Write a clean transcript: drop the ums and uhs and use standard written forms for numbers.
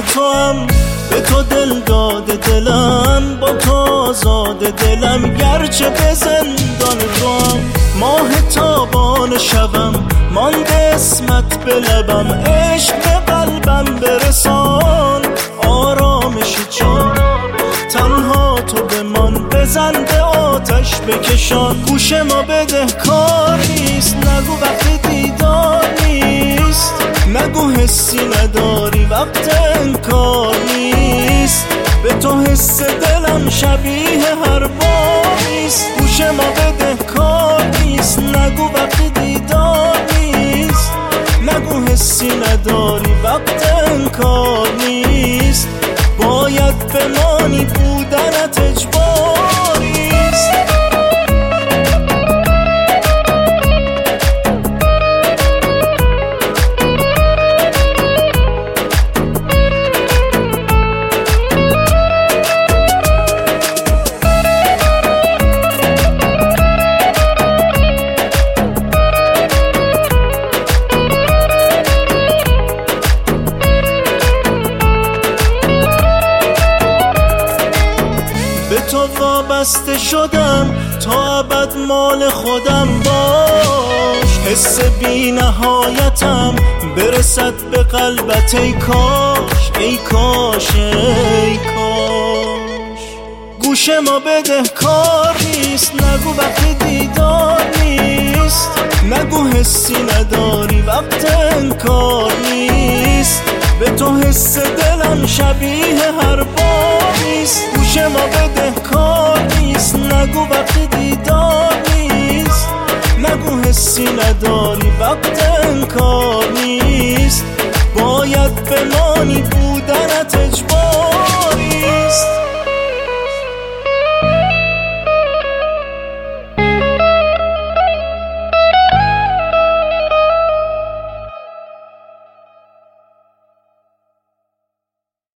تو هم، به تو دل داده دلم، با تو آزاد دلم، گرچه به زندان تو هم. ماه تابان شبم مانده اسمت به لبم، عشق به قلبم برسان آرامش جان. تنها تو بمان، بزن به آتش بکشان. گوش ما بده کار نیست، نگو وقت دیدار نیست، نگو حسی نداری وقت انکار نیست. به تو حس دلم شبیه هر بار نیست. گوش ما بده کار نیست، نگو وقت دیدار نیست، نگو حسی نداری وقت انکار نیست. باید بمانی، بودنت اجباریست. تو وابسته شدم، تا ابد مال خودم باش. حس بی نهایتم برسد به قلبت، ای کاش ای کاش ای کاش. گوش ما بده کار نیست، نگو وقت دیدار نیست، نگو حسی نداری وقت انکار نیست. به تو حس دلم شبیه هر بار نیست. گوش ما بده کار نیست، نگو وقت دیدار نیست، نگو حسی نداری وقت انکار نیست. باید بمانی، بودنت اجبار